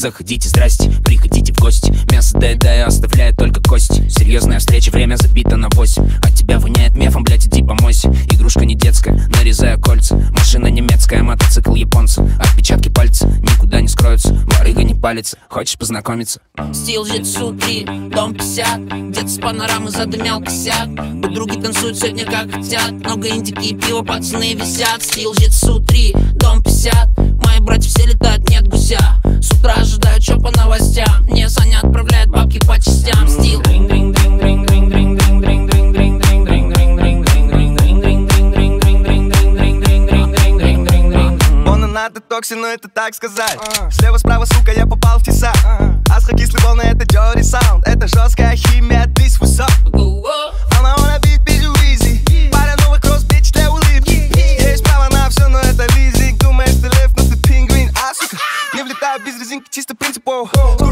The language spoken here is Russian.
заходите, здрасте, приходите в гости. Мясо доедаю, оставляю только кости. Серьезная встреча, время забито на 8. От тебя воняет мефом, блять, иди помойся. Игрушка не детская, нарезаю кольца. Машина немецкая, мотоцикл японца. Отпечатки пальца никуда не скроются. Барыга не палится, хочешь познакомиться? Стил Житсу 3, дом 50. Где-то с панорамы задымял косяк. Подруги танцуют сегодня как хотят. Много индики и пива, пацаны висят. Стил Житсу 3, дом 50. Мои братья все летают, нет гуся. С утра ожидают, чё по новостям. Мне Саня отправляет бабки по частям. Стил. Надо токси, но это так сказать. Слева-справа, сука, я попал в теса. Астрокислый волны, это dirty sound. Это жесткая химия, ты свой сок. Она wanna beat, bitch, easy. Пара новых кросс, bitch, для улыбки. Есть право на все, но это лизинг. Думаешь, ты лев, но ты пингвин. А, сука, не влетаю без резинки, чисто принципов.